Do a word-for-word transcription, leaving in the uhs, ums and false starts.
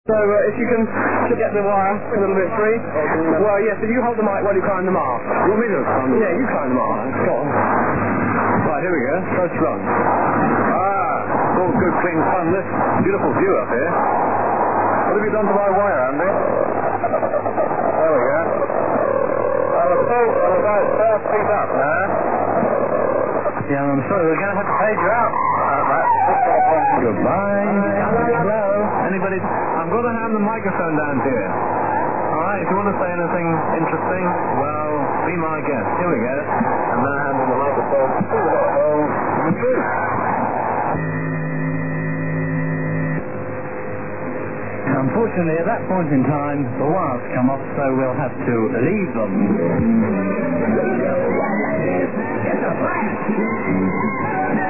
So uh, if you can get the wire a little bit free. Well, yes, if you hold the mic while you climb the mast. You want me to climb the mast? Yeah, you climb the mast. Go on. Right, here we go. First run. Ah, it's all good, clean fun. This beautiful view up here. What have you done to my wire, Andy? There we go. Well, the boat is about twelve feet up now. Yeah, I'm sorry, we're going to have to page you out. Goodbye. Hello. Anybody? I'm going to hand the microphone down to you. All right, if you want to say anything interesting, well, be my guest. Here we go. And now handing the microphone to the hole to the truth. Unfortunately, at that point in time, the wires come off, so we'll have to leave them.